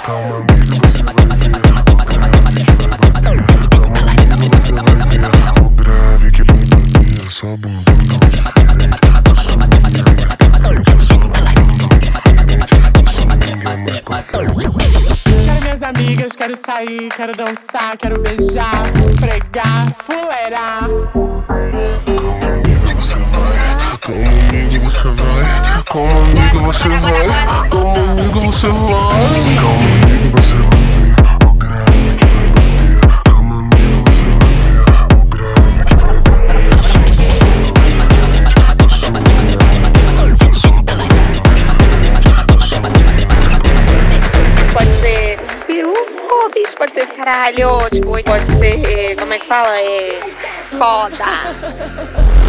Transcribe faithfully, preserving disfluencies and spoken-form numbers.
Calma, amiga, você vai ver. Calma, amiga, você vai ver. O grave que vai bater sua bunda. Quero minhas amigas, quero sair, quero dançar, quero beijar, fregar, fuleirar. Como amigo você vai, como amigo você vai, como amigo você vai, como amigo você vai ver o grave que vai bater, como amigo você vai ver o grave que vai bater. Pode ser peru, bicho, pode ser caralho, tipo, pode ser, como é que fala, é foda.